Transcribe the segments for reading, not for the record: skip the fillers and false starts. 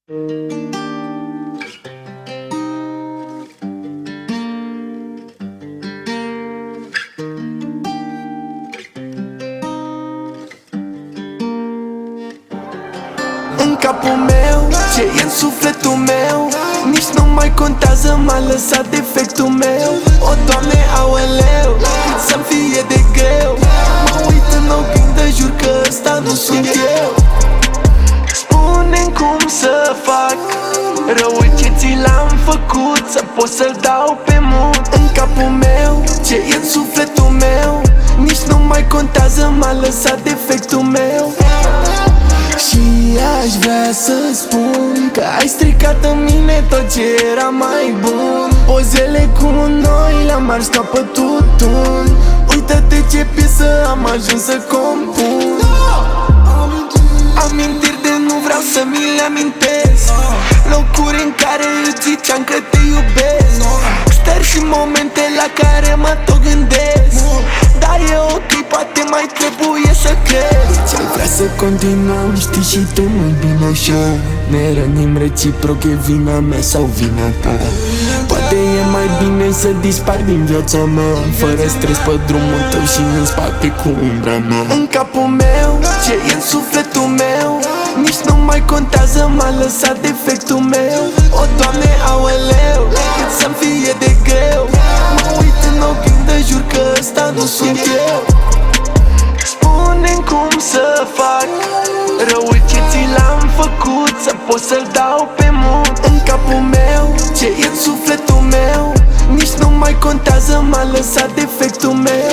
În capul meu, ce e în sufletul meu, nici nu mai contează, m-a lăsat defectul meu. O, Doamne, aoleu, cât să-mi fie de greu. Mă uit în oglindă, jur că ăsta nu sunt eu. Spune-mi cum să fac răul ce ți l-am făcut, să pot să-l dau pe mut. În capul meu, ce e în sufletul meu, nici nu mai contează, m-a lăsat defectul meu. Și aș vrea să spun că ai stricat în mine tot ce era mai bun. Pozele cu noi le-am ars ca pe tutun. Uită-te ce piesă am ajuns să compun. Amintiri de nu vreau să mi le amintesc, locuri în care îți ziceam că te iubesc, stări și momente la care mă tot gândesc. Dar e ok, poate mai trebuie să crezi. Ce-ai vrea să continuăm, știi și tu mai bine așa. Ne rănim reciproc, e vina mea sau vina ta. Poate e mai bine să dispar din viața mea, fără stres pe drumul tău și în spate cu umbra mea. În capul meu, ce e în sufletul meu, nici nu mai contează, m-a lăsat defectul meu. O, Doamne, aoleu, cât să-mi fie de greu. Mă uit în oglindă, jur că ăsta nu sunt eu. Spune-mi cum să fac răul ce ți l-am făcut, să pot să-l dau pe mut. În capul meu, ce e în sufletul meu, nici nu mai contează, m-a lăsat defectul meu.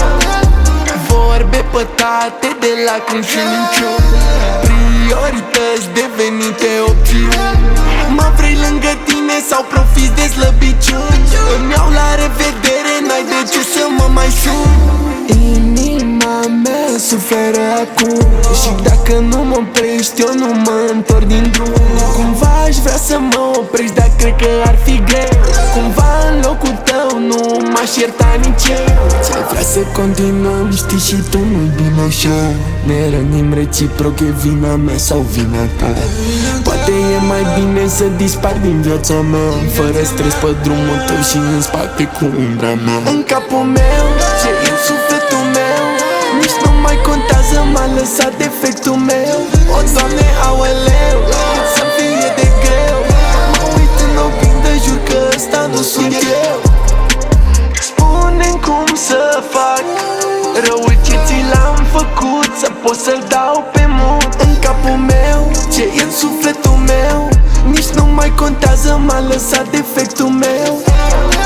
Vorbe pătate de lacrimi și minciuni, priorități devenite opțiuni. Mă vrei lângă tine sau profiți de slăbiciuni? Îmi iau la revedere, n-ai de ce să mă mai sun. Inima mea suferă acum și dacă nu mă oprești, eu nu mă întorc din drum. Cumva aș vrea să mă oprești, dar cred că ar fi greu. Cumva în locul tău nu m-aș ierta nici eu. Ți-ai vrea să continuăm, știi și tu nu-i bine așa. Ne rănim reciproc, e vina mea sau vina ta. Poate e mai bine să dispar din viața mea, fără stres pe drumul tău și în spate cu umbra mea. În capul meu, ce e în sufletul meu, nici nu mai contează, m-a lăsat defectul meu. O, Doamne, aoleu, cât să-mi fie de greu. Mă uit în oglindă, jur că ăsta nu sunt eu. Spune-mi cum să fac răul ce ți l-am făcut, să pot să-l dau pe mut. În capul meu, ce e în sufletul meu, nici nu mai contează, m-a lăsat defectul meu.